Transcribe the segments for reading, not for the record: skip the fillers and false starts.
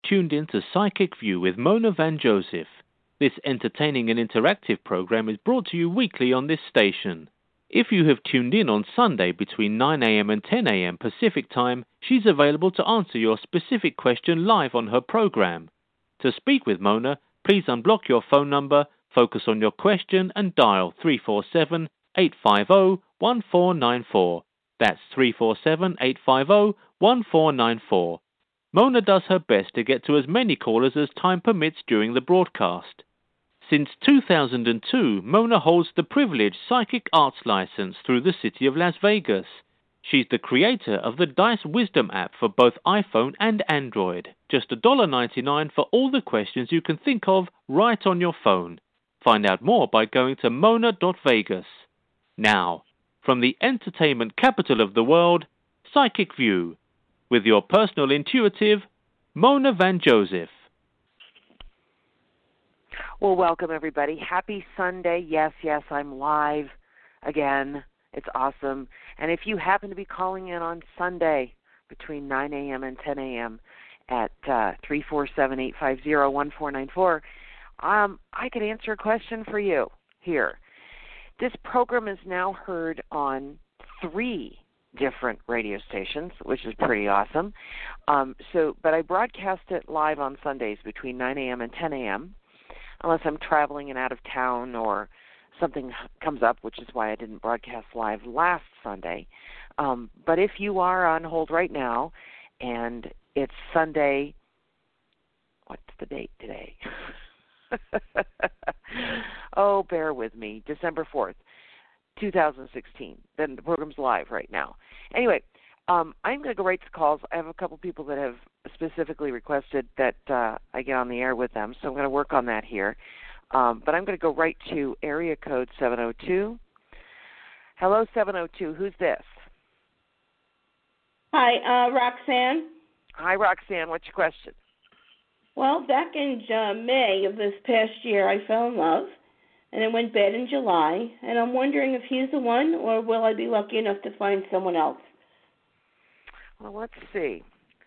tuned in to Psychic View with Mona Van Joseph. This entertaining and interactive program is brought to you weekly on this station. If you have tuned in on Sunday between 9 a.m. and 10 a.m. Pacific Time, she's available to answer your specific question live on her program. To speak with Mona, please unblock your phone number, focus on your question, and dial 347-850-1494. That's 347-850-1494. Mona does her best to get to as many callers as time permits during the broadcast. Since 2002, Mona holds the privileged psychic arts license through the city of Las Vegas. She's the creator of the Dice Wisdom app for both iPhone and Android. Just $1.99 for all the questions you can think of right on your phone. Find out more by going to mona.vegas. Now, from the entertainment capital of the world, Psychic View, with your personal intuitive, Mona Van Joseph. Well, welcome, everybody. Happy Sunday. Yes, I'm live again. It's awesome. And if you happen to be calling in on Sunday between 9 a.m. and 10 a.m. at 347-850-1494, I could answer a question for you here. This program is now heard on 3 different radio stations, which is pretty awesome. But I broadcast it live on Sundays between 9 a.m. and 10 a.m., unless I'm traveling and out of town or something comes up, which is why I didn't broadcast live last Sunday. But if you are on hold right now, and it's Sunday, what's the date today? Oh, bear with me, December 4th. 2016. Then the program's live right now. Anyway, I'm going to go right to calls. I have a couple people that have specifically requested that I get on the air with them, so I'm going to work on that here. But I'm going to go right to area code 702. Hello, 702. Who's this? Hi, Roxanne. Hi, Roxanne. What's your question? Well, back in May of this past year, I fell in love. And it went bad in July, and I'm wondering if he's the one, or will I be lucky enough to find someone else? Well, let's see.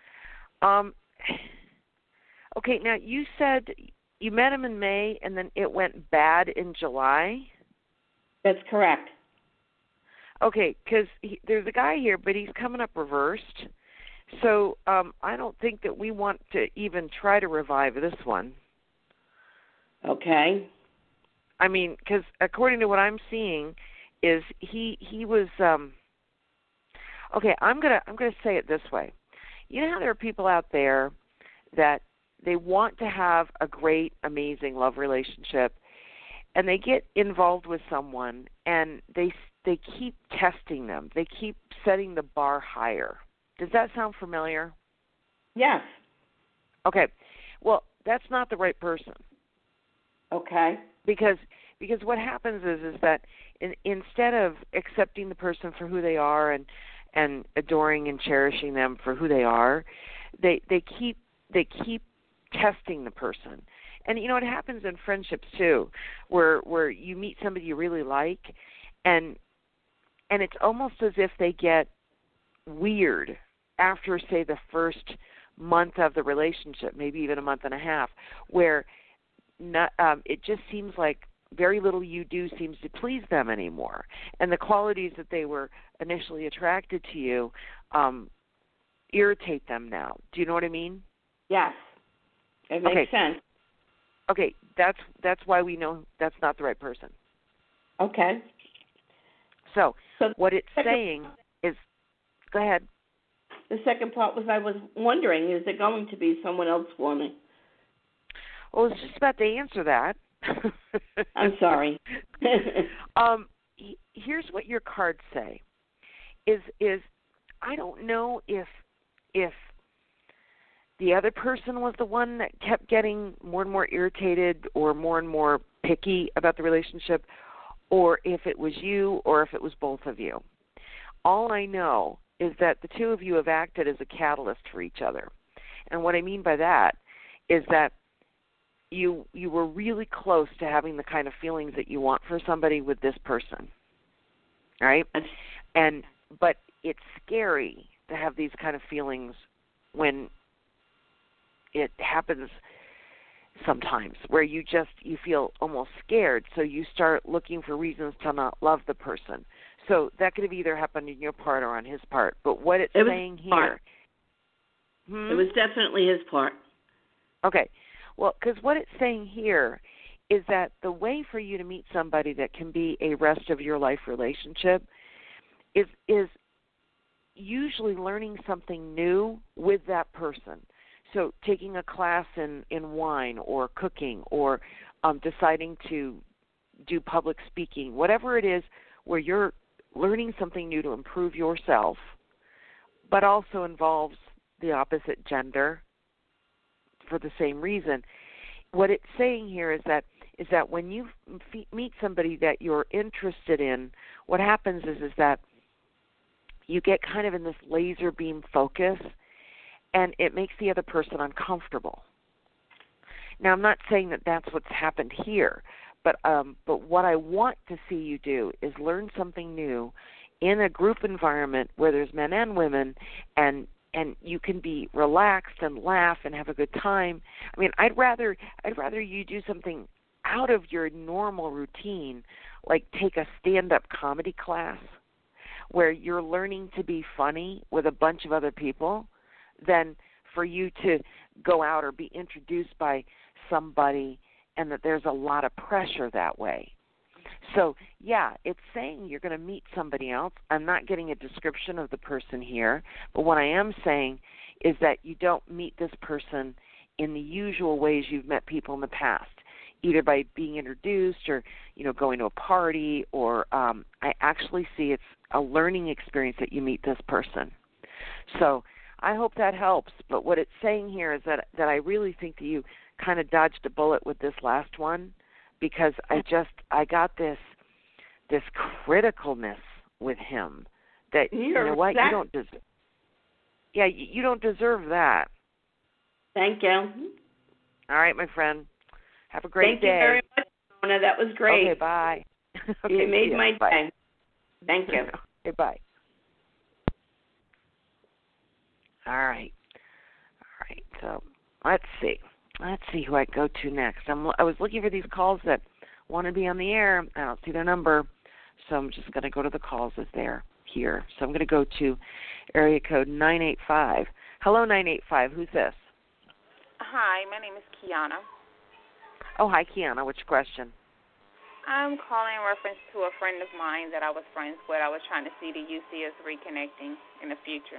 Okay, now you said you met him in May, and then it went bad in July? That's correct. Okay, because there's a guy here, but he's coming up reversed. So I don't think that we want to even try to revive this one. Okay. I mean, because according to what I'm seeing, is he was okay. I'm gonna say it this way. You know how there are people out there that they want to have a great, amazing love relationship, and they get involved with someone, and they keep testing them. They keep setting the bar higher. Does that sound familiar? Yes. Okay. Well, that's not the right person. Okay. Because what happens is that instead of accepting the person for who they are and adoring and cherishing them for who they are, they keep testing the person. And you know it happens in friendships too, where you meet somebody you really like, and it's almost as if they get weird after, say, the first month of the relationship, maybe even a month and a half, where it just seems like very little you do seems to please them anymore. And the qualities that they were initially attracted to you irritate them now. Do you know what I mean? Yes. It makes sense. Okay, that's why we know that's not the right person. Okay. So what it's saying is, go ahead. The second part was I was wondering, is there going to be someone else for me? Well, I was just about to answer that. I'm sorry. Here's what your cards say. Is I don't know if the other person was the one that kept getting more and more irritated or more and more picky about the relationship, or if it was you, or if it was both of you. All I know is that the two of you have acted as a catalyst for each other. And what I mean by that is that you were really close to having the kind of feelings that you want for somebody with this person, right? But it's scary to have these kind of feelings when it happens sometimes where you feel almost scared, so you start looking for reasons to not love the person. So that could have either happened on your part or on his part. But what it's saying here... It was definitely his part. Okay. Well, because what it's saying here is that the way for you to meet somebody that can be a rest of your life relationship is usually learning something new with that person. So taking a class in wine or cooking or deciding to do public speaking, whatever it is where you're learning something new to improve yourself, but also involves the opposite gender for the same reason. What it's saying here is that when you meet somebody that you're interested in, what happens is that you get kind of in this laser beam focus, and it makes the other person uncomfortable. Now, I'm not saying that that's what's happened here, but what I want to see you do is learn something new in a group environment where there's men and women, and you can be relaxed and laugh and have a good time. I mean, I'd rather you do something out of your normal routine, like take a stand-up comedy class where you're learning to be funny with a bunch of other people, than for you to go out or be introduced by somebody and that there's a lot of pressure that way. So, yeah, it's saying you're going to meet somebody else. I'm not getting a description of the person here, but what I am saying is that you don't meet this person in the usual ways you've met people in the past, either by being introduced or, going to a party, or I actually see it's a learning experience that you meet this person. So I hope that helps, but what it's saying here is that I really think that you kind of dodged a bullet with this last one, because I got this criticalness with him that you don't deserve. Yeah, you don't deserve that. Thank you. All right, my friend. Have a great day. Thank you very much, Mona. That was great. Okay, bye. Okay, you made my bye. day. Thank you. Okay, bye. All right. So let's see who I go to next. I was looking for these calls that want to be on the air. I don't see their number, so I'm just going to go to the calls as they're here. So I'm going to go to area code 985. Hello, 985. Who's this? Hi, my name is Kiana. Oh, hi, Kiana. What's your question? I'm calling in reference to a friend of mine that I was friends with. I was trying to see, do you see us reconnecting in the future?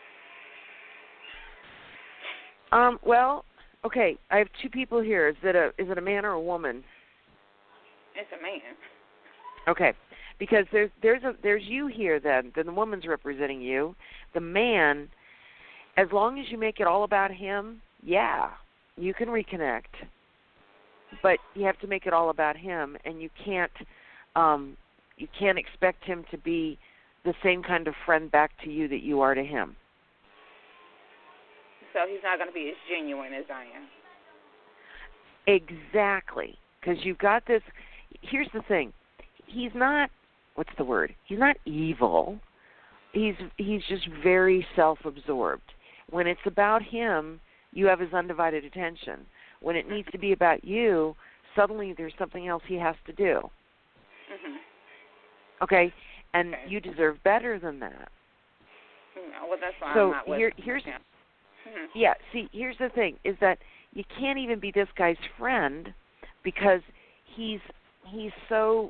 Well, okay. I have two people here. Is it a man or a woman? It's a man. Okay, because there's you here. Then the woman's representing you. The man, as long as you make it all about him, yeah, you can reconnect. But you have to make it all about him, and you can't expect him to be the same kind of friend back to you that you are to him. So he's not going to be as genuine as I am. Exactly, because you've got this. Here's the thing: he's not. What's the word? He's not evil. He's just very self-absorbed. When it's about him, you have his undivided attention. When it needs to be about you, suddenly there's something else he has to do. Mm-hmm. Okay, and you deserve better than that. No, well, that's why so I'm not with here's him. Mm-hmm. Yeah, see, here's the thing, is that you can't even be this guy's friend because he's so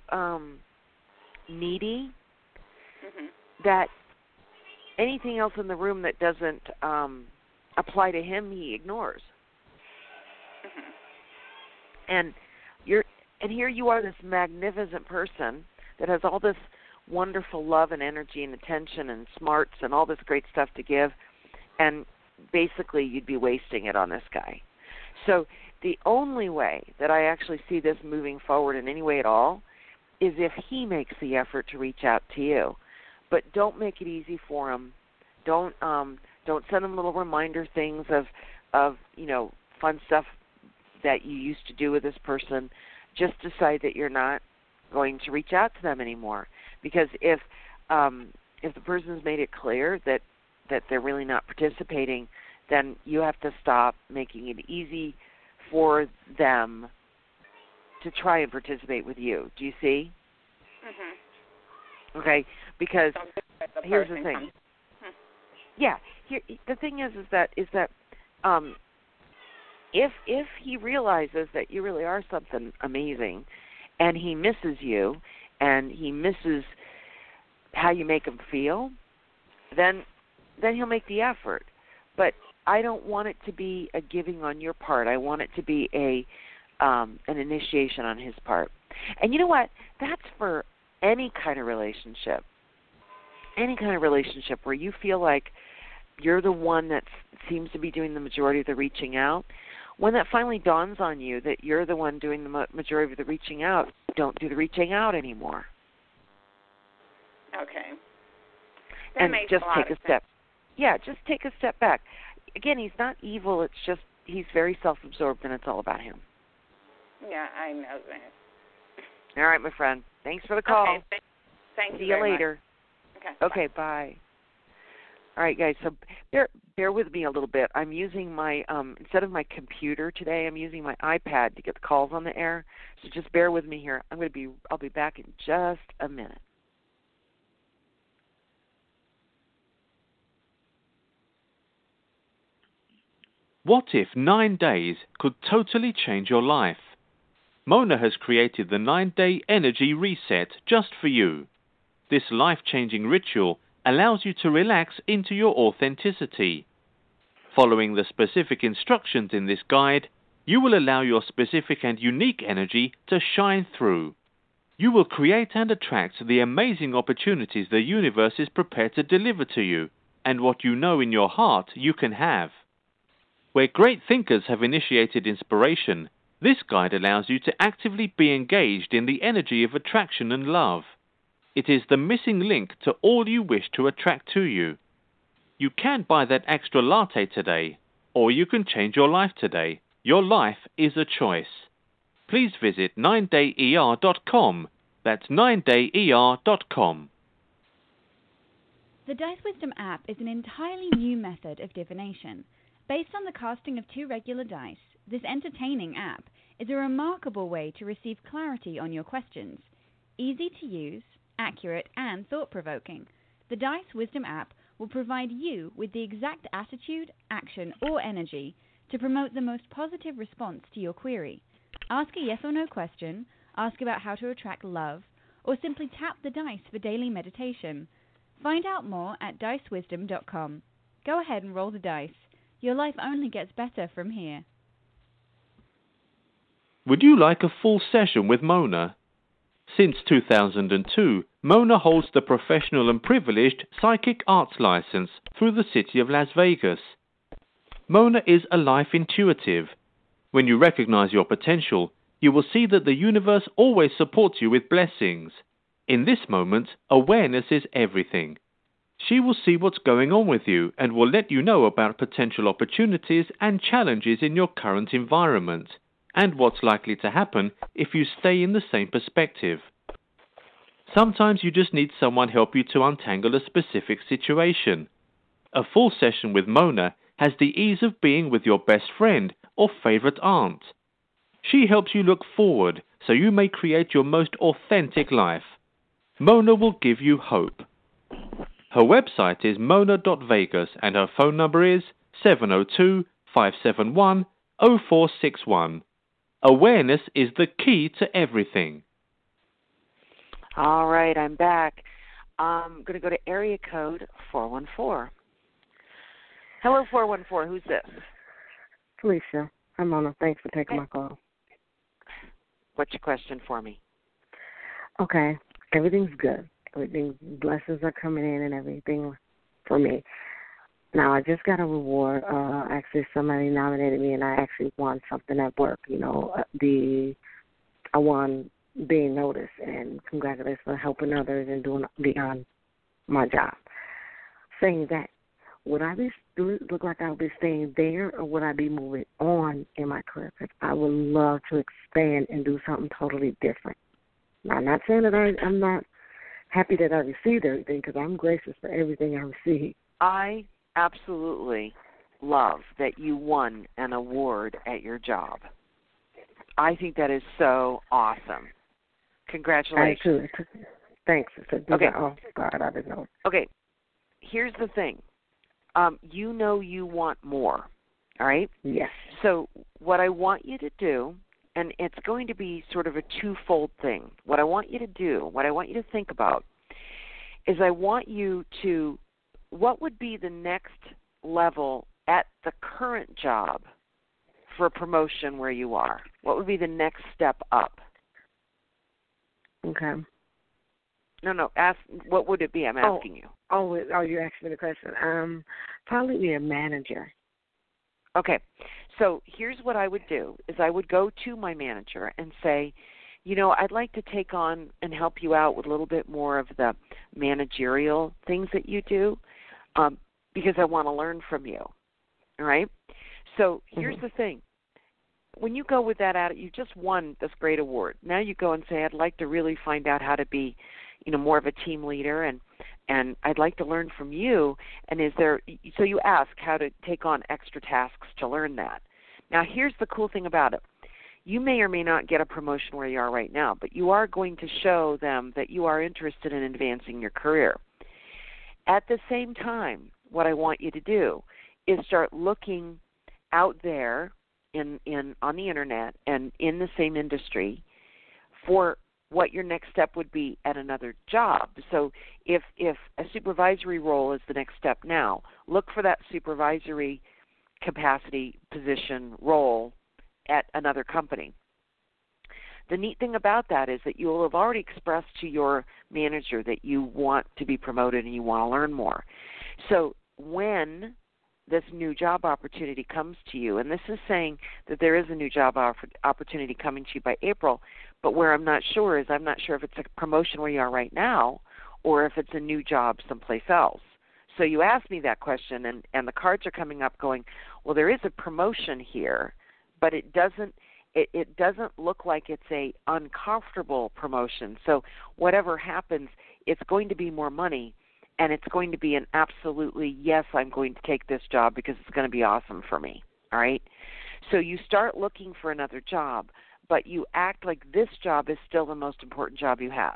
needy mm-hmm. that anything else in the room that doesn't apply to him, he ignores. Mm-hmm. And here you are, this magnificent person that has all this wonderful love and energy and attention and smarts and all this great stuff to give, and basically you'd be wasting it on this guy. So the only way that I actually see this moving forward in any way at all is if he makes the effort to reach out to you. But don't make it easy for him. Don't send him little reminder things of fun stuff that you used to do with this person. Just decide that you're not going to reach out to them anymore. Because if the person's made it clear that they're really not participating, then you have to stop making it easy for them to try and participate with you. Do you see? Mhm. Okay, because The here's the person thing. comes- Yeah, the thing is that if he realizes that you really are something amazing, and he misses you, and he misses how you make him feel, then he'll make the effort. But I don't want it to be a giving on your part. I want it to be an initiation on his part. And you know what? That's for any kind of relationship. Any kind of relationship where you feel like you're the one that seems to be doing the majority of the reaching out. When that finally dawns on you that you're the one doing the majority of the reaching out, don't do the reaching out anymore. Okay. That And makes just a lot take of a step. Yeah, just take a step back. Again, he's not evil. It's just he's very self-absorbed, and it's all about him. sense. Yeah, I know that. All right, my friend. Thanks for the call. Okay. Thank you. See you very later. Much. Okay, bye. All right, guys. So bear with me a little bit. I'm using my instead of my computer today, I'm using my iPad to get the calls on the air. So just bear with me here. I'll be back in just a minute. What if 9 days could totally change your life? Mona has created the 9-day energy reset just for you. This life-changing ritual allows you to relax into your authenticity. Following the specific instructions in this guide, you will allow your specific and unique energy to shine through. You will create and attract the amazing opportunities the universe is prepared to deliver to you, and what you know in your heart you can have. Where great thinkers have initiated inspiration, this guide allows you to actively be engaged in the energy of attraction and love. It is the missing link to all you wish to attract to you. You can buy that extra latte today, or you can change your life today. Your life is a choice. Please visit 9dayer.com. That's 9dayer.com. The Dice Wisdom app is an entirely new method of divination. Based on the casting of 2 regular dice, this entertaining app is a remarkable way to receive clarity on your questions. Easy to use, accurate, and thought-provoking, the Dice Wisdom app will provide you with the exact attitude, action, or energy to promote the most positive response to your query. Ask a yes or no question, ask about how to attract love, or simply tap the dice for daily meditation. Find out more at dicewisdom.com. Go ahead and roll the dice. Your life only gets better from here. Would you like a full session with Mona? Since 2002, Mona holds the professional and privileged psychic arts license through the city of Las Vegas. Mona is a life intuitive. When you recognize your potential, you will see that the universe always supports you with blessings. In this moment, awareness is everything. She will see what's going on with you and will let you know about potential opportunities and challenges in your current environment, and what's likely to happen if you stay in the same perspective. Sometimes you just need someone help you to untangle a specific situation. A full session with Mona has the ease of being with your best friend or favorite aunt. She helps you look forward so you may create your most authentic life. Mona will give you hope. Her website is mona.vegas and her phone number is 702-571-0461. Awareness is the key to everything. All right, I'm back. I'm going to go to area code 414. Hello, 414. Who's this? Felicia. Hi, Mona. Thanks for taking my call. What's your question for me? Okay. Everything's good. Blessings are coming in and everything for me. Now, I just got a reward. Actually, somebody nominated me, and I actually won something at work. I won being noticed, and congratulations for helping others and doing beyond my job. Saying that, would I look like I'll be staying there, or would I be moving on in my career? Because I would love to expand and do something totally different. Now, I'm not saying that I'm not happy that I received everything, because I'm gracious for everything I receive. I absolutely love that you won an award at your job. I think that is so awesome. Congratulations. I too. Thanks. Okay. Oh, God, I didn't know. Okay. Here's the thing. You know you want more, all right? Yes. So what I want you to do, and it's going to be sort of a twofold thing. What I want you to do, what I want you to think about, is I want you to, what would be the next level at the current job for a promotion where you are? What would be the next step up? Okay. No, ask, what would it be? I'm asking you. Oh, you asked me the question. Probably be a manager. Okay. So here's what I would do, is I would go to my manager and say, you know, I'd like to take on and help you out with a little bit more of the managerial things that you do, because I want to learn from you. All right? So here's the thing. When you go with that attitude, you just won this great award. Now you go and say, I'd like to really find out how to be, you know, more of a team leader, and I'd like to learn from you. And so you ask how to take on extra tasks to learn that. Now here's the cool thing about it. You may or may not get a promotion where you are right now, but you are going to show them that you are interested in advancing your career. At the same time, what I want you to do is start looking out there on the internet and in the same industry for what your next step would be at another job. So if a supervisory role is the next step now, look for that supervisory capacity position role at another company. The neat thing about that is that you will have already expressed to your manager that you want to be promoted and you want to learn more. So when this new job opportunity comes to you, and this is saying that there is a new job opportunity coming to you by April, but where I'm not sure is I'm not sure if it's a promotion where you are right now or if it's a new job someplace else. So you asked me that question, and the cards are coming up going, well, there is a promotion here, but it doesn't look like it's a uncomfortable promotion. So whatever happens, it's going to be more money, and it's going to be an absolutely, yes, I'm going to take this job because it's going to be awesome for me, all right? So you start looking for another job, but you act like this job is still the most important job you have.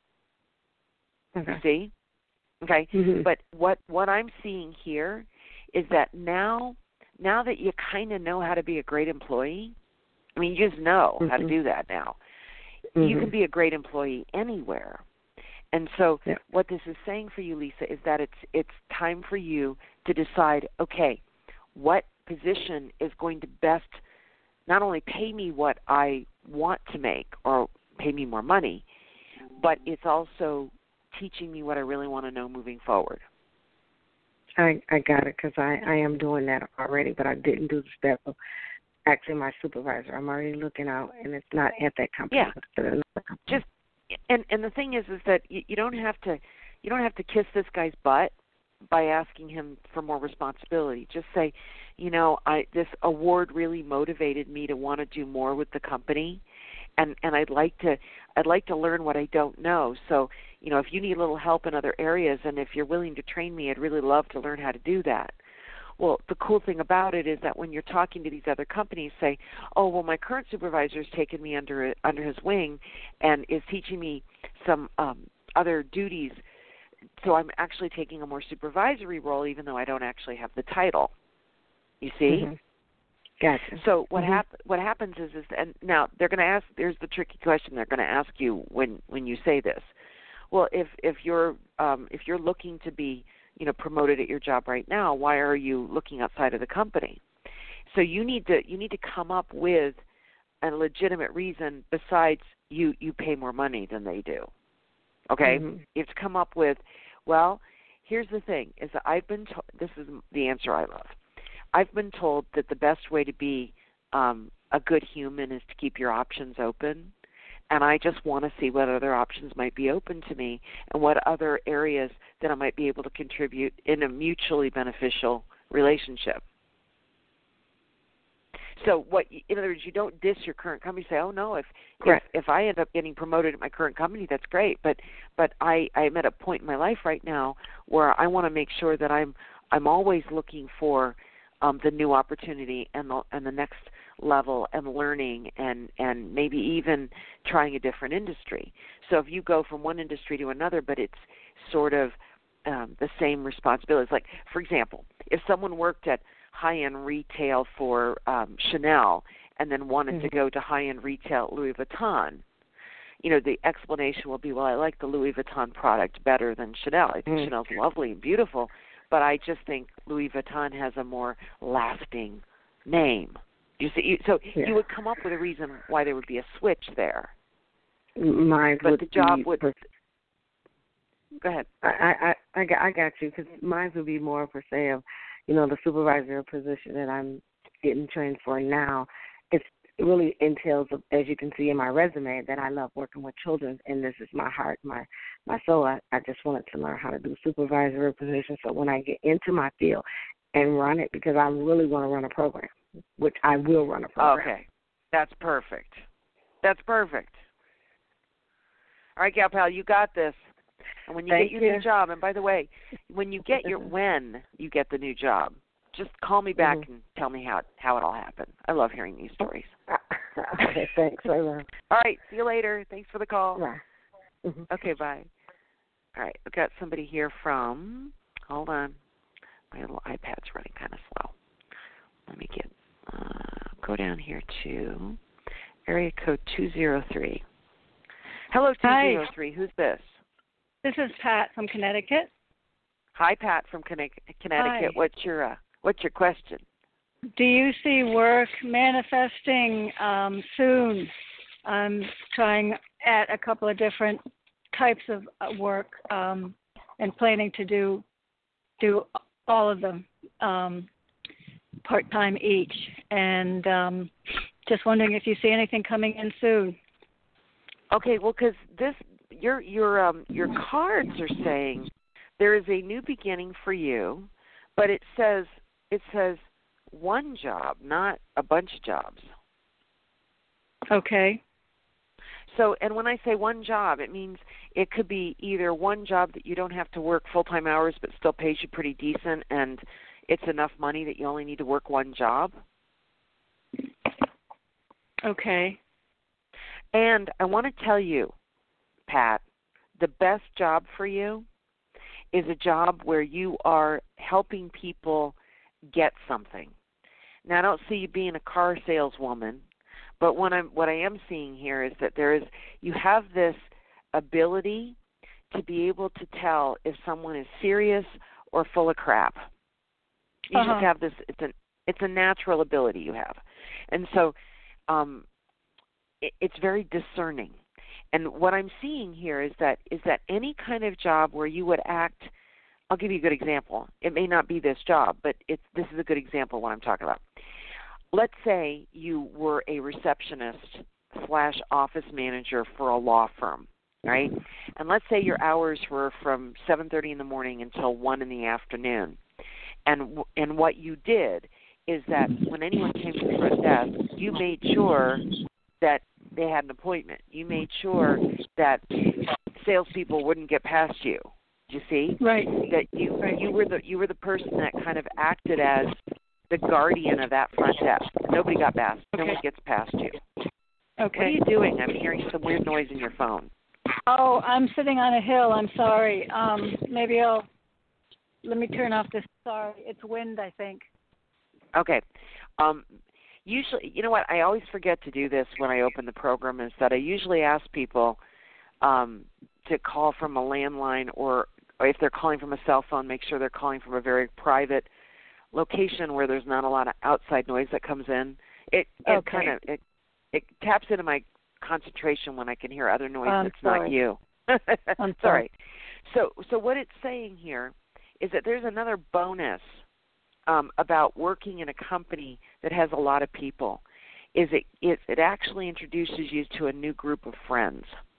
Okay. You see? Okay? Mm-hmm. But what I'm seeing here is that now that you kind of know how to be a great employee, I mean, you just know how to do that now. You can be a great employee anywhere. And so what this is saying for you, Lisa, is that it's time for you to decide, okay, what position is going to best not only pay me what I want to make or pay me more money, but it's also teaching me what I really want to know moving forward. I got it, because I am doing that already, but I didn't do the step of actually my supervisor. I'm already looking out, and it's not at that company. Yeah. But at another company. Just and the thing is that you don't have to kiss this guy's butt by asking him for more responsibility. Just say, you know, this award really motivated me to want to do more with the company, and I'd like to learn what I don't know. So, you know, if you need a little help in other areas, and if you're willing to train me, I'd really love to learn how to do that. Well, the cool thing about it is that when you're talking to these other companies, say, oh, well, my current supervisor's taken me under his wing and is teaching me some other duties, so I'm actually taking a more supervisory role even though I don't actually have the title. You see? Mm-hmm. Gotcha. So what happens is and now they're going to ask, there's the tricky question they're going to ask you when you say this. Well, if you're looking to be, you know, promoted at your job right now, why are you looking outside of the company? So you need to come up with a legitimate reason besides you pay more money than they do. Okay? Mm-hmm. You have to come up with, well, here's the thing, is that I've been told, this is the answer I love. I've been told that the best way to be a good human is to keep your options open. And I just want to see what other options might be open to me and what other areas that I might be able to contribute in a mutually beneficial relationship. So in other words, you don't diss your current company. Say, oh, no, if I end up getting promoted at my current company, that's great. But I'm at a point in my life right now where I want to make sure that I'm always looking for the new opportunity and the next level and learning and maybe even trying a different industry. So if you go from one industry to another, but it's sort of the same responsibilities. Like, for example, if someone worked at high-end retail for Chanel and then wanted to go to high-end retail at Louis Vuitton, the explanation will be, well, I like the Louis Vuitton product better than Chanel. I think Chanel's lovely and beautiful, but I just think Louis Vuitton has a more lasting name. You see, so you would come up with a reason why there would be a switch there. Mine but would the job be would. Go ahead. I got you, because mine would be more per se of, the supervisor position that I'm getting trained for now. It really entails, as you can see in my resume, that I love working with children, and this is my heart, my soul. I just wanted to learn how to do supervisory position, so when I get into my field and run it, because I really want to run a program, which I will run a program. Okay. That's perfect. All right, Gal Pal, you got this. And when you get your new job, and by the way, when you get the new job, just call me back and tell me how it all happened. I love hearing these stories. Okay, thanks. I will. All right, see you later. Thanks for the call. Bye. Okay, bye. All right, I've got somebody here from, hold on, my little iPad's running kind of slow. Let me go down here to area code 203. Hello, 203. Hi. Who's this? This is Pat from Connecticut. Hi, Pat from Connecticut. Hi. What's your question? Do you see work manifesting soon? I'm trying at a couple of different types of work and planning to do all of them part-time each. And just wondering if you see anything coming in soon. Okay, well, because your cards are saying there is a new beginning for you, but it says one job, not a bunch of jobs. Okay. So, and when I say one job, it means it could be either one job that you don't have to work full-time hours but still pays you pretty decent, and it's enough money that you only need to work one job. Okay. And I want to tell you, Pat, the best job for you is a job where you are helping people get something. Now, I don't see you being a car saleswoman, but what I am seeing here is that you have this ability to be able to tell if someone is serious or full of crap. You just have this. It's a natural ability you have, and so it's very discerning. And what I'm seeing here is that any kind of job where you would act. I'll give you a good example. It may not be this job, but this is a good example of what I'm talking about. Let's say you were a receptionist / office manager for a law firm, right? And let's say your hours were from 7:30 in the morning until 1 in the afternoon. And what you did is that when anyone came to the front desk, you made sure that they had an appointment. You made sure that salespeople wouldn't get past you. Do you see? Right. That you were the person that kind of acted as the guardian of that front desk. Nobody got past. Okay. No one gets past you. Okay. What are you doing? I'm hearing some weird noise in your phone. Oh, I'm sitting on a hill. I'm sorry. Let me turn off this. Sorry, it's wind, I think. Okay. Usually, you know what? I always forget to do this when I open the program. Is that I usually ask people to call from a landline, or if they're calling from a cell phone, make sure they're calling from a very private location where there's not a lot of outside noise that comes in. It taps into my concentration when I can hear other noise that's not you. I'm sorry. So what it's saying here is that there's another bonus about working in a company that has a lot of people. It actually introduces you to a new group of friends.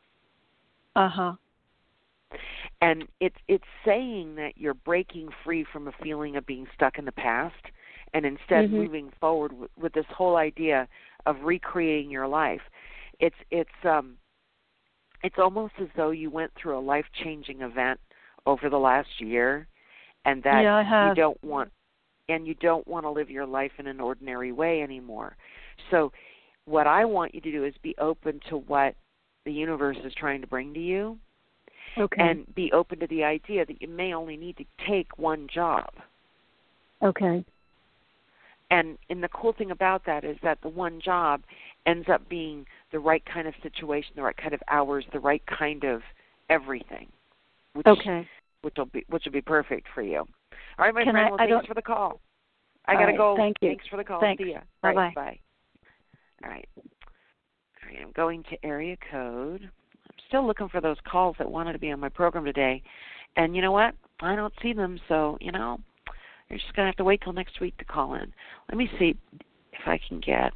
And it's saying that you're breaking free from a feeling of being stuck in the past, and instead moving forward with this whole idea of recreating your life. It's almost as though you went through a life-changing event over the last year, and that you don't want. and you don't want to live your life in an ordinary way anymore. So what I want you to do is be open to what the universe is trying to bring to you. Okay. And be open to the idea that you may only need to take one job. Okay. And the cool thing about that is that the one job ends up being the right kind of situation, the right kind of hours, the right kind of everything. Which will be perfect for you. All right, my friend. Well, thanks for the call. I got to go. Thank you. Thanks for the call. Thanks. See ya. Bye-bye. Right, bye. All right. All right. I'm going to area code. I'm still looking for those calls that wanted to be on my program today. And you know what? I don't see them, so, you're just going to have to wait till next week to call in. Let me see if I can get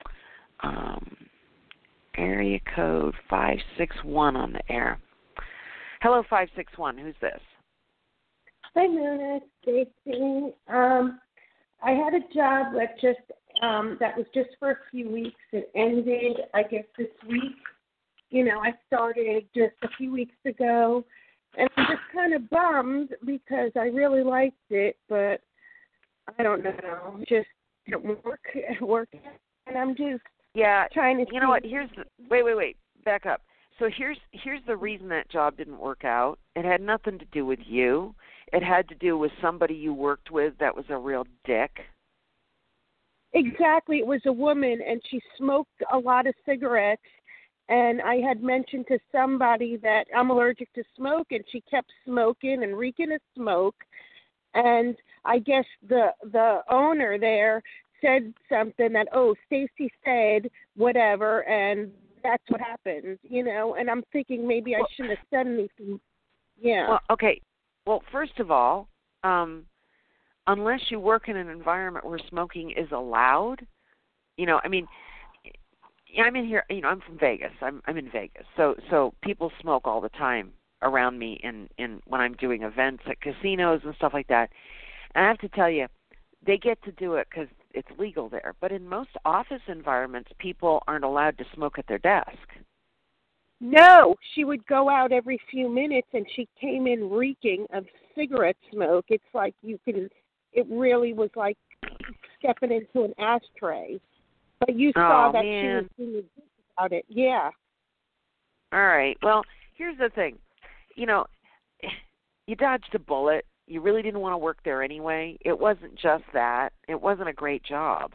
area code 561 on the air. Hello, 561. Who's this? Hi, Mona. Stacy. I had a job that was just for a few weeks. It ended, I guess, this week. I started just a few weeks ago, and I'm just kind of bummed because I really liked it, but I don't know, just didn't work, and I'm just trying to. You know what? Wait, back up. So here's the reason that job didn't work out. It had nothing to do with you. It had to do with somebody you worked with that was a real dick. Exactly. It was a woman, and she smoked a lot of cigarettes. And I had mentioned to somebody that I'm allergic to smoke, and she kept smoking and reeking of smoke. And I guess the owner there said something that, Stacy said whatever, and that's what happened, And I'm thinking maybe I shouldn't have said anything. Yeah. Well, okay. Well, first of all, unless you work in an environment where smoking is allowed, I'm in here. I'm from Vegas. I'm in Vegas, so people smoke all the time around me in when I'm doing events at casinos and stuff like that. And I have to tell you, they get to do it because it's legal there. But in most office environments, people aren't allowed to smoke at their desk. No, she would go out every few minutes, and she came in reeking of cigarette smoke. It's like it really was like stepping into an ashtray. But you saw that she was being about it. Yeah. All right. Well, here's the thing. You dodged a bullet. You really didn't want to work there anyway. It wasn't just that. It wasn't a great job.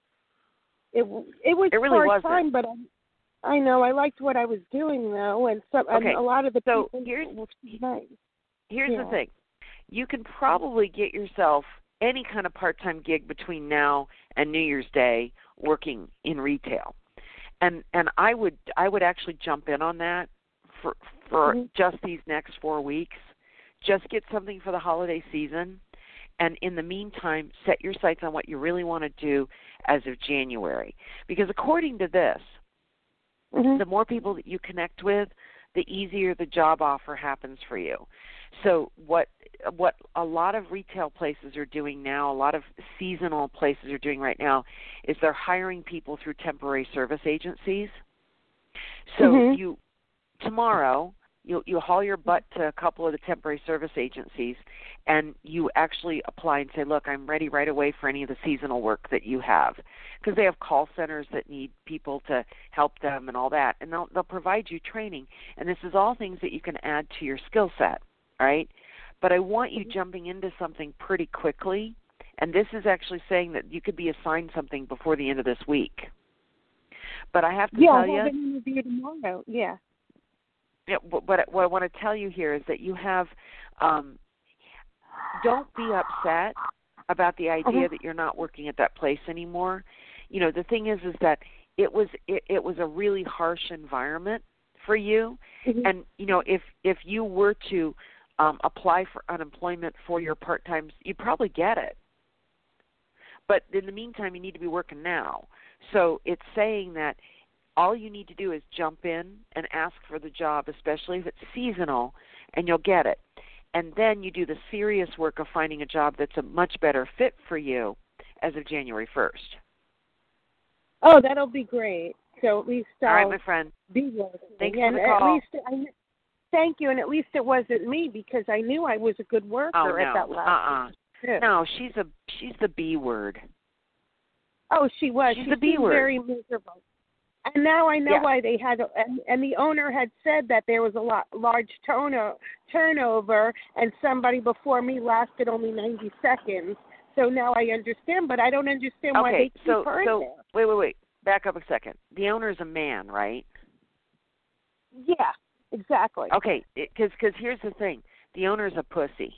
It was really part-time, but I know. I liked what I was doing, though, and a lot of the people were nice. Here's the thing. You can probably get yourself any kind of part-time gig between now and New Year's Day working in retail. And I would actually jump in on that for just these next 4 weeks. Just get something for the holiday season, and in the meantime, set your sights on what you really want to do as of January. Because according to this, the more people that you connect with, the easier the job offer happens for you. So what a lot of retail places are doing now, a lot of seasonal places are doing right now, is they're hiring people through temporary service agencies. So tomorrow you haul your butt to a couple of the temporary service agencies, and you actually apply and say, look, I'm ready right away for any of the seasonal work that you have, because they have call centers that need people to help them and all that, and they'll provide you training. And this is all things that you can add to your skill set, all right? But I want you jumping into something pretty quickly, and this is actually saying that you could be assigned something before the end of this week. But I have to tell you... Yeah, I have an interview tomorrow, yeah. Yeah, what I want to tell you here is that you have... don't be upset about the idea that you're not working at that place anymore. The thing is that it was a really harsh environment for you, and if you were to apply for unemployment for your part-time, you'd probably get it. But in the meantime, you need to be working now. So it's saying that all you need to do is jump in and ask for the job, especially if it's seasonal, and you'll get it. And then you do the serious work of finding a job that's a much better fit for you as of January 1st. Oh, that'll be great. So at least all right, my friend. Be working. Thanks for the call. Thank you, and at least it wasn't me, because I knew I was a good worker at that last. too. No, she's the B word. Oh, she was. She's She the B seemed word. very miserable. And now I know Yeah. why they had, and the owner had said that there was a large turnover, and somebody before me lasted only 90 seconds. So now I understand, but I don't understand why they keep her in there. Wait. Back up a second. The owner's a man, right? Yeah, exactly. Okay, because here's the thing. The owner's a pussy.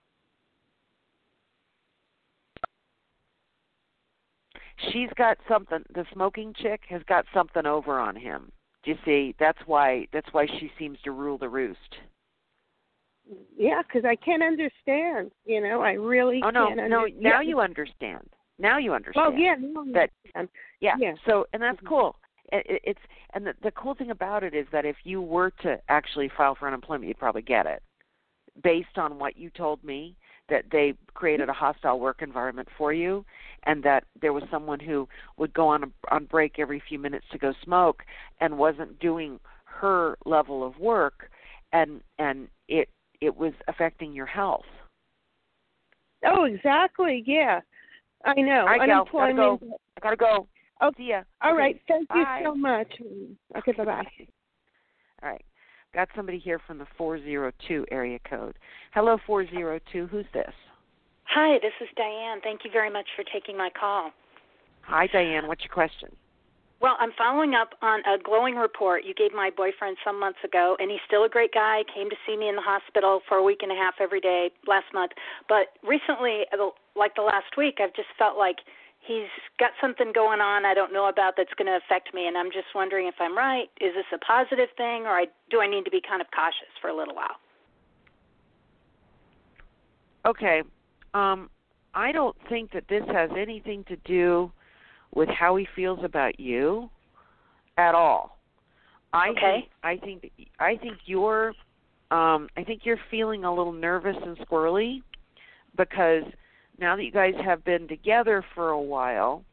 She's got something. The smoking chick has got something over on him. Do you see? That's why she seems to rule the roost. Yeah, because I can't understand. I really can't understand. No. Now you understand. Now you understand. Well, yeah, now I understand. Yeah. So, and that's cool. It's and the cool thing about it is that if you were to actually file for unemployment, you'd probably get it, based on what you told me, that they created a hostile work environment for you, and that there was someone who would go on break every few minutes to go smoke and wasn't doing her level of work, and it was affecting your health. Oh, exactly. Yeah, I know. I Unemployment. Gotta go. Oh, see ya. All right. Thank you Bye. so much. Okay. Bye. All right. Got somebody here from the 402 area code. Hello, 402. Who's this? Hi, this is Diane. Thank you very much for taking my call. Hi, Diane. What's your question? Well, I'm following up on a glowing report you gave my boyfriend some months ago, and he's still a great guy, came to see me in the hospital for a week and a half every day last month. But recently, like the last week, I've just felt like he's got something going on I don't know about that's going to affect me, and I'm just wondering if I'm right. Is this a positive thing, or do I need to be kind of cautious for a little while? Okay. I don't think that this has anything to do with how he feels about you at all. I think you're feeling a little nervous and squirrely because now that you guys have been together for a while.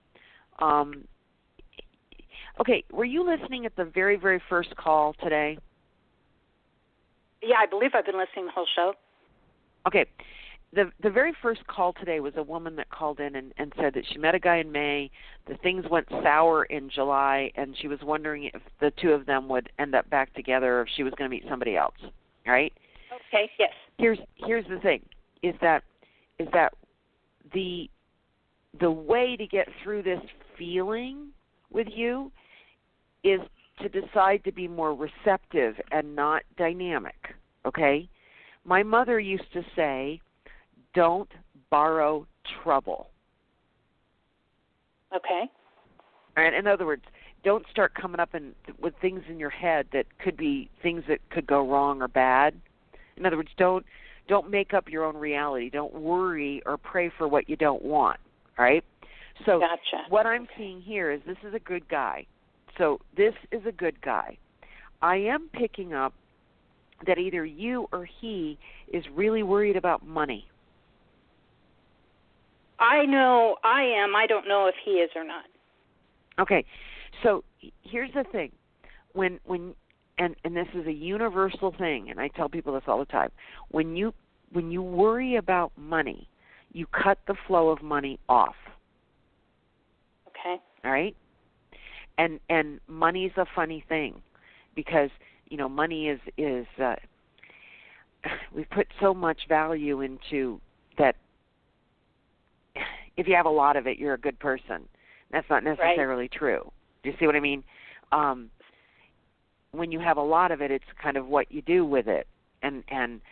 Okay, were you listening at the very, very first call today? Yeah, I believe I've been listening the whole show. Okay. The very first call today was a woman that called in and said that she met a guy in May, the things went sour in July, and she was wondering if the two of them would end up back together or if she was going to meet somebody else, right? Okay, yes. Here's the thing, is that the way to get through this feeling with you is to decide to be more receptive and not dynamic, okay? My mother used to say, don't borrow trouble. Okay. All right, in other words, don't start coming up with things in your head that could be things that could go wrong or bad. In other words, don't make up your own reality. Don't worry or pray for what you don't want, all right? So gotcha. What I'm seeing here is this is a good guy. So this is a good guy. I am picking up that either you or he is really worried about money. I know I am. I don't know if he is or not. Okay. So here's the thing. When this is a universal thing, and I tell people this all the time. When you worry about money, you cut the flow of money off. Okay. All right? And money's a funny thing because, money is we've put so much value into that. If you have a lot of it, you're a good person. That's not necessarily true. Do you see what I mean? When you have a lot of it, it's kind of what you do with it, and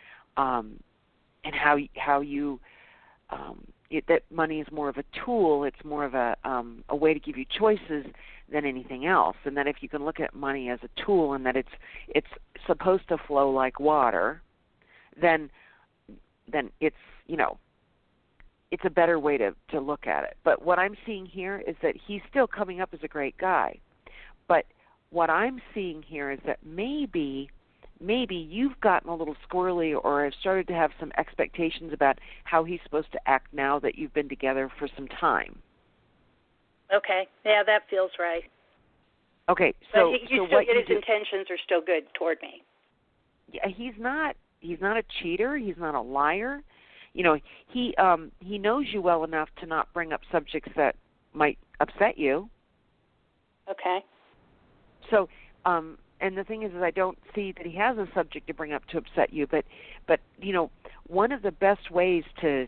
how you that money is more of a tool. It's more of a way to give you choices than anything else. And that if you can look at money as a tool, and that it's supposed to flow like water, then it's it's a better way to look at it. But what I'm seeing here is that he's still coming up as a great guy. But what I'm seeing here is that maybe you've gotten a little squirrely or have started to have some expectations about how he's supposed to act now that you've been together for some time. Okay. Yeah, that feels right. Okay. So his intentions are still good toward me. Yeah, he's not a cheater. He's not a liar. he knows you well enough to not bring up subjects that might upset you. Okay. So, and the thing is I don't see that he has a subject to bring up to upset you. But one of the best ways to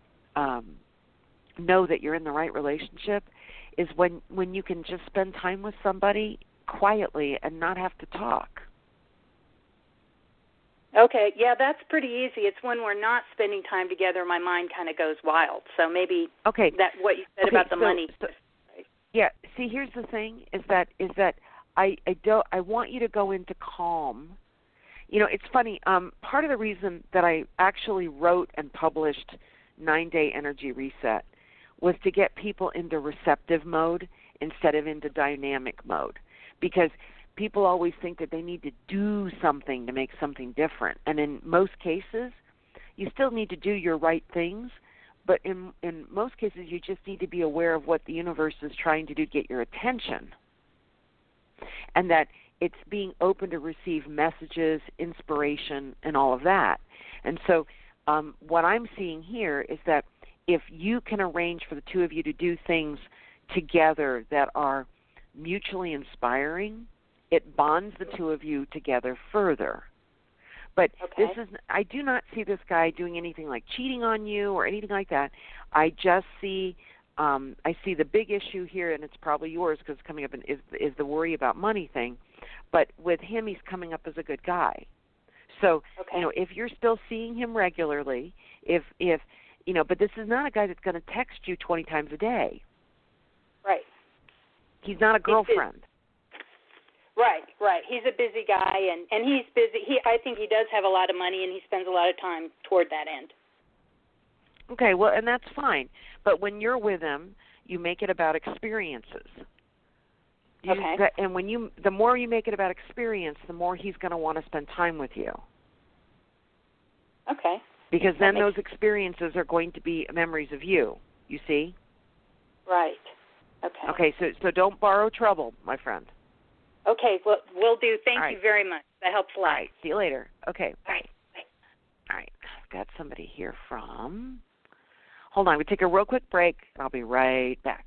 know that you're in the right relationship is when you can just spend time with somebody quietly and not have to talk. Okay, yeah, that's pretty easy. It's when we're not spending time together, my mind kind of goes wild. So maybe that what you said about the money. Yeah. See, here's the thing: is that I want you to go into calm. It's funny. Part of the reason that I actually wrote and published 9-Day Energy Reset was to get people into receptive mode instead of into dynamic mode, because people always think that they need to do something to make something different. And in most cases, you still need to do your right things, but in most cases, you just need to be aware of what the universe is trying to do to get your attention. And that it's being open to receive messages, inspiration, and all of that. And so what I'm seeing here is that if you can arrange for the two of you to do things together that are mutually inspiring, it bonds the two of you together further. But I do not see this guy doing anything like cheating on you or anything like that. I just see, I see the big issue here, and it's probably yours because it's coming up, is the worry about money thing. But with him, he's coming up as a good guy. So, if you're still seeing him regularly, but this is not a guy that's going to text you 20 times a day. Right. He's not a girlfriend. Right. He's a busy guy, and he's busy. I think he does have a lot of money, and he spends a lot of time toward that end. Okay, well, and that's fine. But when you're with him, you make it about experiences. Okay. And the more you make it about experience, the more he's going to want to spend time with you. Okay. Because then those experiences are going to be memories of you. You see? Right. Okay. Okay. So don't borrow trouble, my friend. Okay, well, will do. Thank you very much. That helps a lot. All right, see you later. Okay, bye. All right, I've got somebody here from... Hold on, we take a real quick break, and I'll be right back.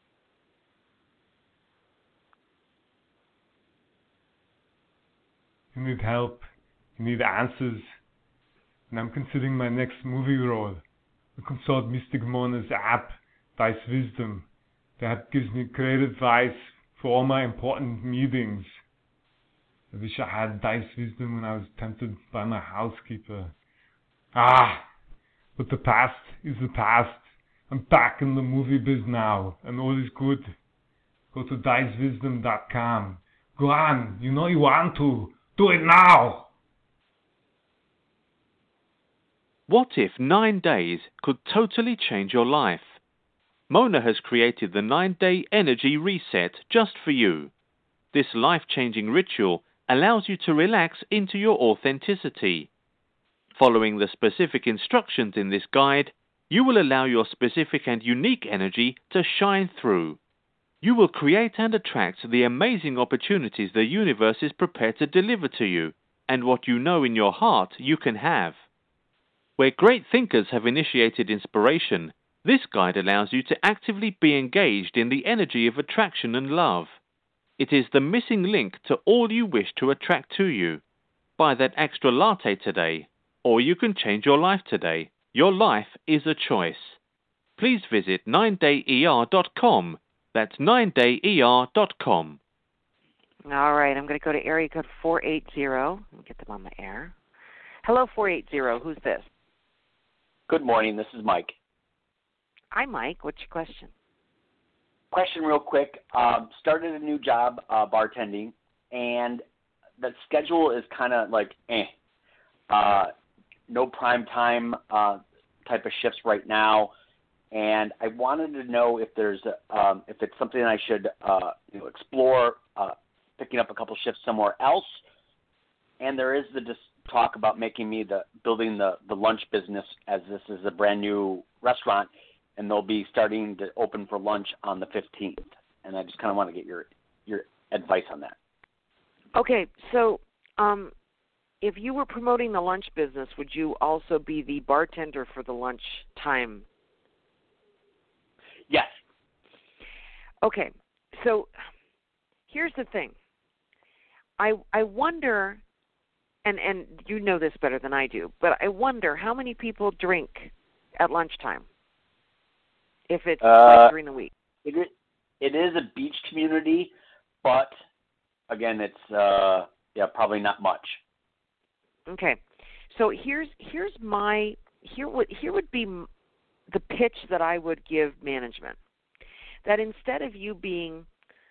You need help. You need answers. And I'm considering my next movie role. I consult Mystic Mona's app, Dice Wisdom. The app gives me great advice for all my important meetings. I wish I had Dice Wisdom when I was tempted by my housekeeper. But the past is the past. I'm back in the movie biz now, and all is good. Go to dicewisdom.com. Go on, you know you want to. Do it now! What if 9 days could totally change your life? Mona has created the 9-Day Energy Reset just for you. This life-changing ritual allows you to relax into your authenticity. Following the specific instructions in this guide, you will allow your specific and unique energy to shine through. You will create and attract the amazing opportunities the universe is prepared to deliver to you, and what you know in your heart you can have. Where great thinkers have initiated inspiration, this guide allows you to actively be engaged in the energy of attraction and love. It is the missing link to all you wish to attract to you. Buy that extra latte today, or you can change your life today. Your life is a choice. Please visit 9dayer.com. That's 9dayer.com. All right, I'm going to go to area code 480. Let me get them on the air. Hello, 480. Who's this? Good morning. This is Mike. Hi, Mike. What's your question? Question real quick. Started a new job bartending, and the schedule is kind of like no prime time type of shifts right now. And I wanted to know if there's if it's something I should explore picking up a couple shifts somewhere else. And there is the talk about building the lunch business, as this is a brand new restaurant, and they'll be starting to open for lunch on the 15th. And I just kind of want to get your advice on that. Okay, so if you were promoting the lunch business, would you also be the bartender for the lunch time? Yes. Okay, so here's the thing. I wonder, and you know this better than I do, but I wonder how many people drink at lunchtime if it's like during the week. It is a beach community, but again, it's probably not much. Okay, so here would be the pitch that I would give management. That instead of you being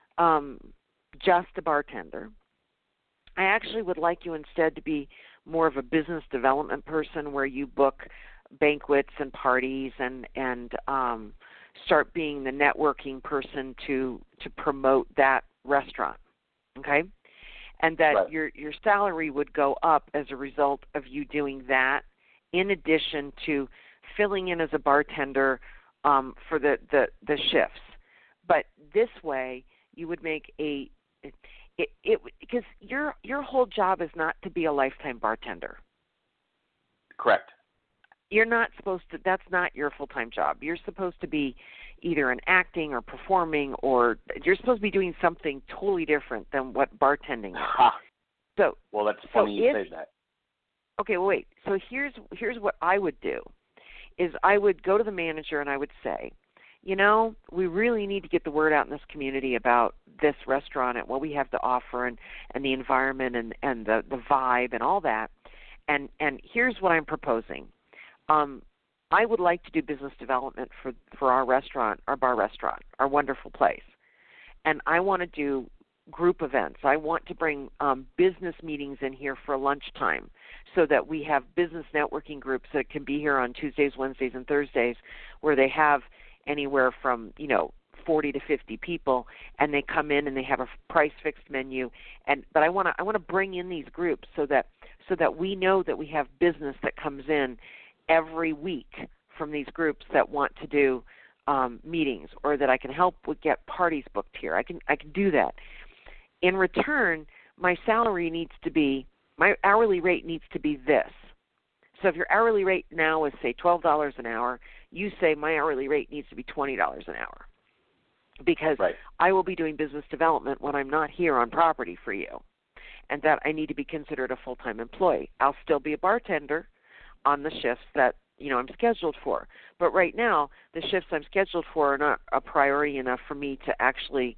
just a bartender, I actually would like you instead to be more of a business development person, where you book banquets and parties and start being the networking person to promote that restaurant. Okay? And that right. your salary would go up as a result of you doing that, in addition to filling in as a bartender for the shifts. But this way, you would make because your whole job is not to be a lifetime bartender. Correct. You're not supposed to. That's not your full-time job. You're supposed to be either in acting or performing, or you're supposed to be doing something totally different than what bartending is. So, well, that's funny you say that. Okay, well, wait. So here's what I would do: is I would go to the manager and I would say, we really need to get the word out in this community about this restaurant and what we have to offer and the environment and the vibe and all that. And here's what I'm proposing. I would like to do business development for our restaurant, our bar restaurant, our wonderful place. And I want to do group events. I want to bring business meetings in here for lunchtime so that we have business networking groups that can be here on Tuesdays, Wednesdays, and Thursdays, where they have anywhere from 40 to 50 people, and they come in and they have a price fixed menu. But I want to bring in these groups so that we know that we have business that comes in every week from these groups that want to do meetings, or that I can help with get parties booked here. I can do that. In return, my hourly rate needs to be this. So if your hourly rate now is, say, $12 an hour, you say my hourly rate needs to be $20 an hour, because right. I will be doing business development when I'm not here on property for you, and that I need to be considered a full-time employee. I'll still be a bartender on the shifts that I'm scheduled for, but right now the shifts I'm scheduled for are not a priority enough for me to actually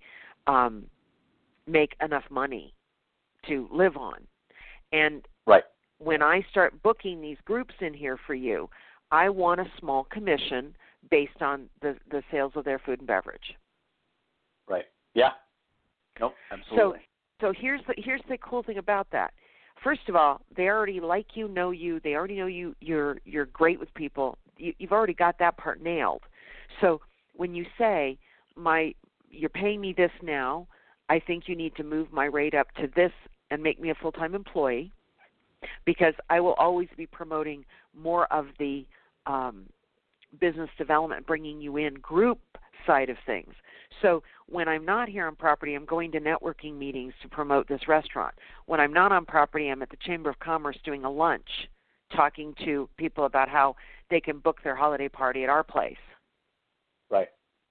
make enough money to live on. And right. when I start booking these groups in here for you, I want a small commission based on the sales of their food and beverage. Right. Yeah. Nope. Absolutely. So here's the cool thing about that. First of all, they already like you, know you. They already know you. You're great with people. You've already got that part nailed. So when you say you're paying me this now, I think you need to move my rate up to this and make me a full-time employee, because I will always be promoting more of the business development, bringing you in group side of things. So when I'm not here on property, I'm going to networking meetings to promote this restaurant. When I'm not on property, I'm at the Chamber of Commerce doing a lunch, talking to people about how they can book their holiday party at our place. Right.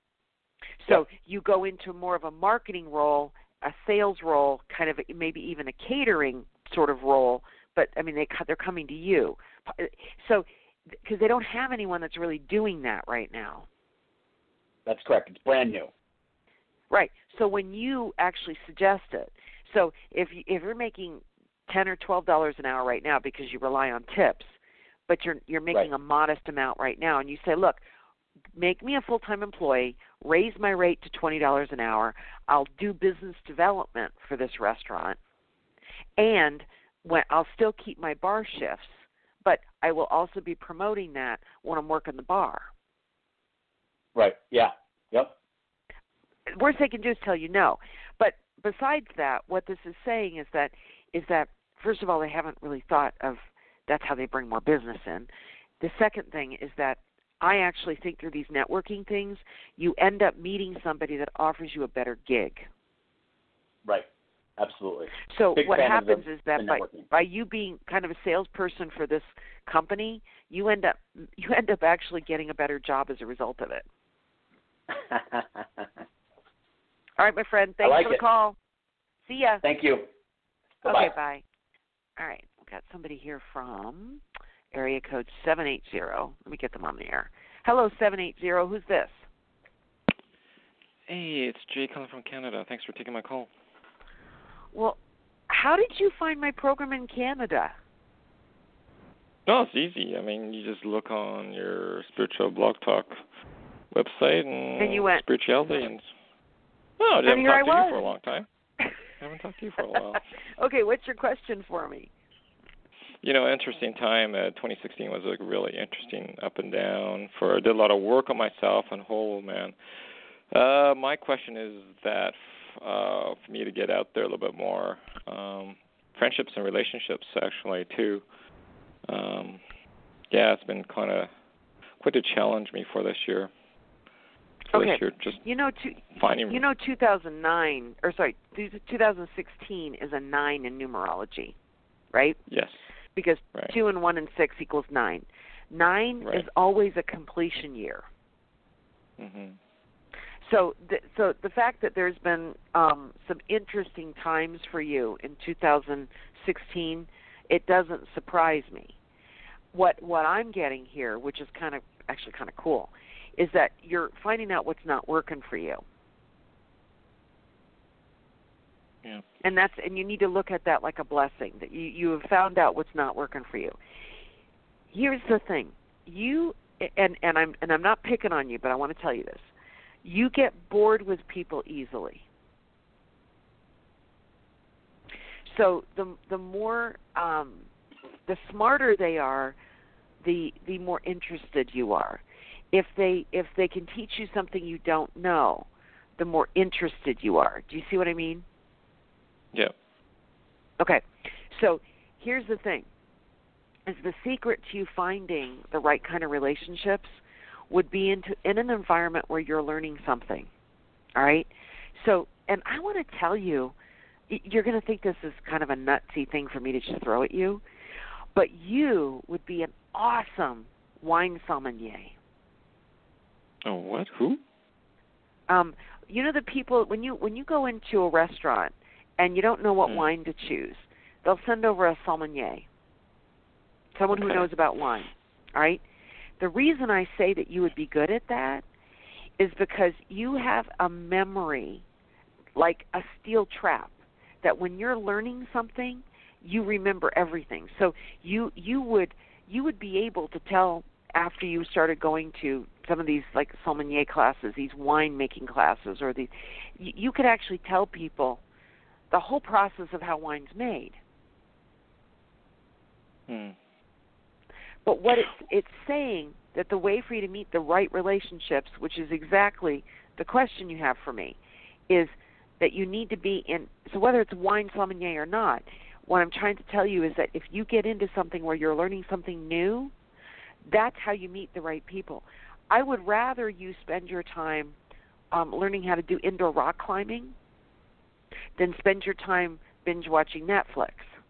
So you go into more of a marketing role, a sales role, kind of maybe even a catering sort of role, but I mean they're coming to you. So because they don't have anyone that's really doing that right now. That's correct. It's brand new. Right. So when you actually suggest it, so if you're making $10 or $12 an hour right now because you rely on tips, but you're making right. a modest amount right now, and you say, look, make me a full-time employee, raise my rate to $20 an hour, I'll do business development for this restaurant, and I'll still keep my bar shifts, but I will also be promoting that when I'm working the bar. Right, yeah, yep. Worst they can do is tell you no. But besides that, what this is saying is that first of all, they haven't really thought of that's how they bring more business in. The second thing is that I actually think through these networking things, you end up meeting somebody that offers you a better gig. Right. Absolutely. So Big what fan of happens the, is that the networking. by you being kind of a salesperson for this company, you end up actually getting a better job as a result of it. All right, my friend. Thanks for the call. See ya. Thank you. Bye-bye. Okay, bye. All right, we've got somebody here from area code 780. Let me get them on the air. Hello, 780. Who's this? Hey, it's Jay calling from Canada. Thanks for taking my call. Well, how did you find my program in Canada? No, it's easy. I mean, you just look on your Spiritual Blog Talk website and you went, spirituality and I haven't talked to you for a long time. I haven't talked to you for a while. Okay, what's your question for me? You know, interesting time. 2016 was a really interesting up and down. I did a lot of work on myself and my question is that for me to get out there a little bit more, friendships and relationships actually too. It's been kind of quite a challenge me for this year. Okay. This year, just 2016 is a 9 in numerology, right? Yes. Because 2 and 1 and 6 equals 9. 9 is always a completion year. Mm-hmm. So the fact that there's been some interesting times for you in 2016, it doesn't surprise me. What I'm getting here, which is kind of cool, is that you're finding out what's not working for you. Yeah. And you need to look at that like a blessing, that you have found out what's not working for you. Here's the thing. I'm not picking on you, but I want to tell you this. You get bored with people easily. So the more the smarter they are, the more interested you are. If they can teach you something you don't know, the more interested you are. Do you see what I mean? Yeah. Okay. So here's the thing. Is the secret to you finding the right kind of relationships would be in an environment where you're learning something. All right? So, and I want to tell you, you're going to think this is kind of a nutsy thing for me to just throw at you, but you would be an awesome wine sommelier. Oh, what? Who? You know the people, when you go into a restaurant and you don't know what wine to choose, they'll send over a sommelier, someone who knows about wine, all right? The reason I say that you would be good at that is because you have a memory like a steel trap, that when you're learning something, you remember everything. So you would be able to tell after you started going to some of these like sommelier classes, these wine making classes, or these, you could actually tell people the whole process of how wine's made. But what it's saying that the way for you to meet the right relationships, which is exactly the question you have for me, is that you need to be in, so whether it's wine sommelier or not, what I'm trying to tell you is that if you get into something where you're learning something new, that's how you meet the right people. I would rather you spend your time learning how to do indoor rock climbing than spend your time binge watching Netflix.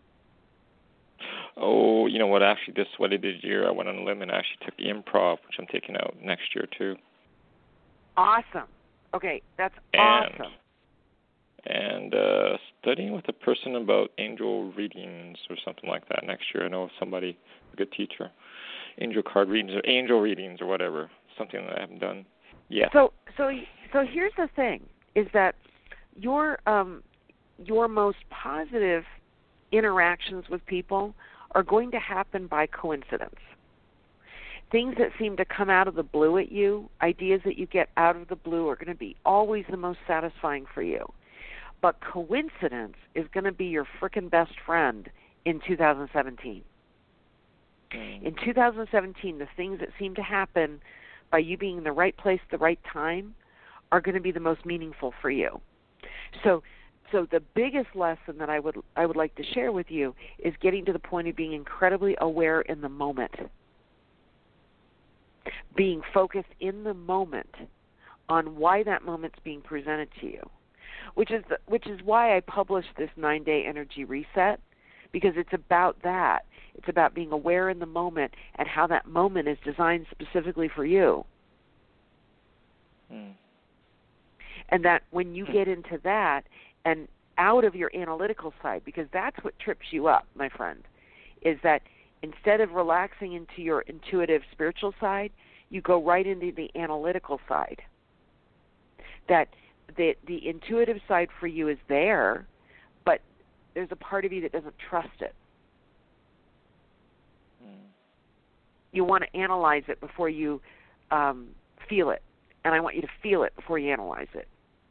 Oh, you know what? Actually, this is what I did this year. I went on a limb and actually took improv, which I'm taking out next year too. Awesome. Okay, that's awesome. And studying with a person about angel readings or something like that next year. I know somebody, a good teacher, angel card readings or angel readings or whatever. Something that I haven't done yet. So here's the thing: is that your most positive interactions with people are going to happen by coincidence. Things that seem to come out of the blue at you, ideas that you get out of the blue, are going to be always the most satisfying for you. But coincidence is going to be your frickin' best friend in 2017. In 2017, the things that seem to happen by you being in the right place at the right time are going to be the most meaningful for you. So the biggest lesson that I would like to share with you is getting to the point of being incredibly aware in the moment. Being focused in the moment on why that moment's being presented to you. which is why I published this 9-day energy reset, because it's about that. It's about being aware in the moment and how that moment is designed specifically for you. And that when you get into that and out of your analytical side, because that's what trips you up, my friend, is that instead of relaxing into your intuitive spiritual side, you go right into the analytical side. That the intuitive side for you is there, but there's a part of you that doesn't trust it. You want to analyze it before you feel it. And I want you to feel it before you analyze it.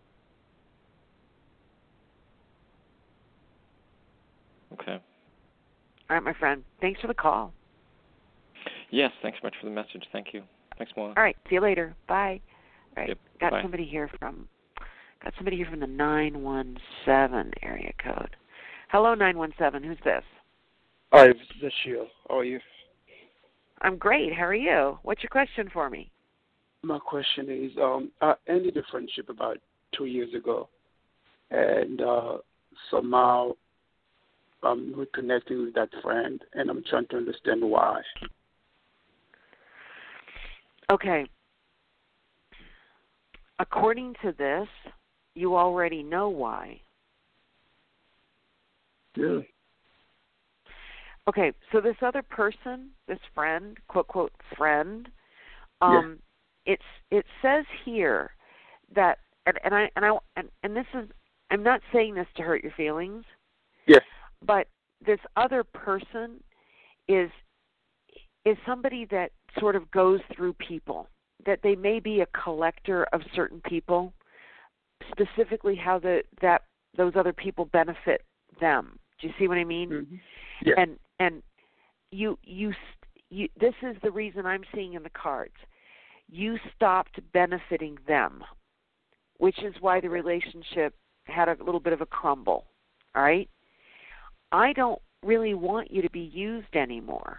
Okay. All right, my friend. Thanks for the call. Yes, thanks so much for the message. Thank you. Thanks, Mona. All right, see you later. Bye. All right, yep. got Bye. somebody here from the 917 area code. Hello, 917. Who's this? Hi, this is Sheil. How are you? I'm great. How are you? What's your question for me? My question is, I ended a friendship about 2 years ago, and somehow I'm reconnecting with that friend, and I'm trying to understand why. Okay. According to this, you already know why. Really? Okay, so this other person, this friend, quote, quote, friend, it says here that, and this is, I'm not saying this to hurt your feelings. Yes. But this other person is somebody that sort of goes through people, that they may be a collector of certain people, specifically how those other people benefit them. Do you see what I mean? Mm-hmm. Yeah. And you this is the reason I'm seeing in the cards. You stopped benefiting them, which is why the relationship had a little bit of a crumble. All right? I don't really want you to be used anymore.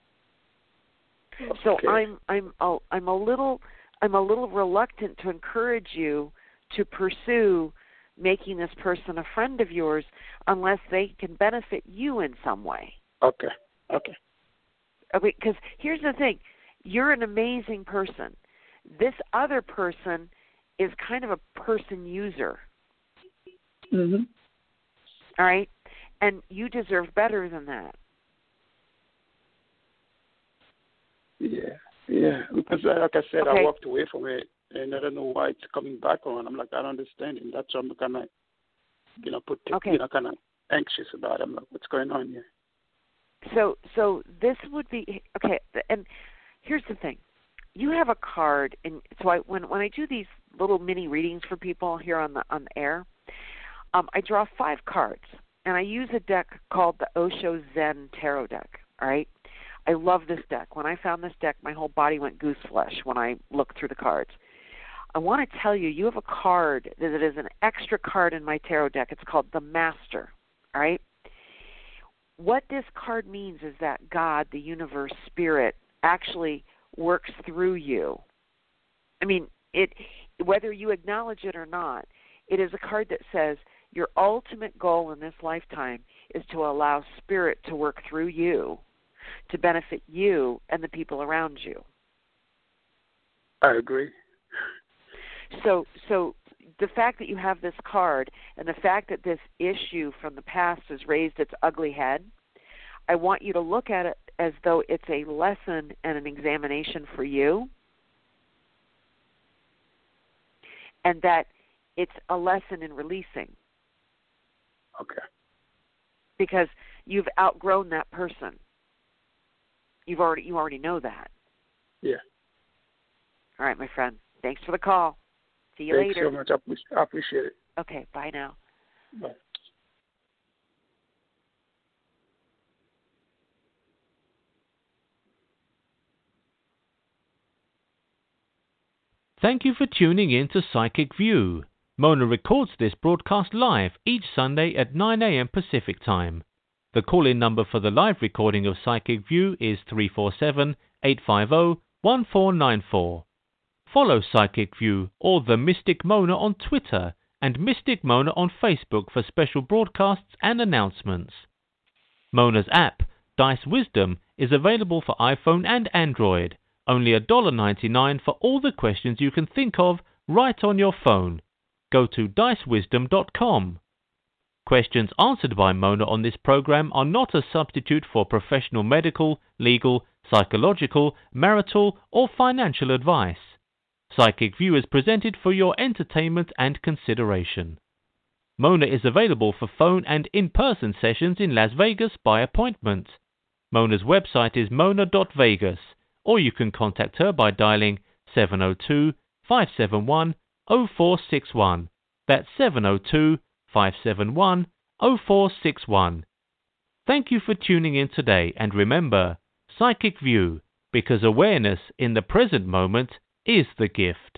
So I'm a little reluctant to encourage you to pursue making this person a friend of yours unless they can benefit you in some way. Okay. Because here's the thing. You're an amazing person. This other person is kind of a person user. Mm-hmm. All right? And you deserve better than that. Yeah. Because like I said, okay. I walked away from it, and I don't know why it's coming back on. I'm like, I don't understand it. That's why I'm kind of, kind of anxious about it. I'm like, what's going on here? So this would be okay. And here's the thing: you have a card, and so when I do these little mini readings for people here on the air, I draw 5 cards. And I use a deck called the Osho Zen Tarot deck, all right? I love this deck. When I found this deck, my whole body went goose flesh when I looked through the cards. I want to tell you, you have a card that is an extra card in my tarot deck. It's called the Master, all right? What this card means is that God, the universe, spirit, actually works through you. I mean, whether you acknowledge it or not, it is a card that says, your ultimate goal in this lifetime is to allow spirit to work through you to benefit you and the people around you. I agree. So the fact that you have this card and the fact that this issue from the past has raised its ugly head, I want you to look at it as though it's a lesson and an examination for you, and that it's a lesson in releasing. Okay. Because you've outgrown that person. You already know that. Yeah. All right, my friend. Thanks for the call. See you later. Thanks so much. I appreciate it. Okay, bye now. Bye. Thank you for tuning in to Psychic View. Mona records this broadcast live each Sunday at 9 a.m. Pacific Time. The call-in number for the live recording of Psychic View is 347-850-1494. Follow Psychic View or The Mystic Mona on Twitter and Mystic Mona on Facebook for special broadcasts and announcements. Mona's app, Dice Wisdom, is available for iPhone and Android. Only $1.99 for all the questions you can think of right on your phone. Go to dicewisdom.com. Questions answered by Mona on this program are not a substitute for professional medical, legal, psychological, marital, or financial advice. Psychic View is presented for your entertainment and consideration. Mona is available for phone and in-person sessions in Las Vegas by appointment. Mona's website is mona.vegas, or you can contact her by dialing 702-571-0461. That's 702-571-0461. Thank you for tuning in today, and remember, Psychic View, because awareness in the present moment is the gift.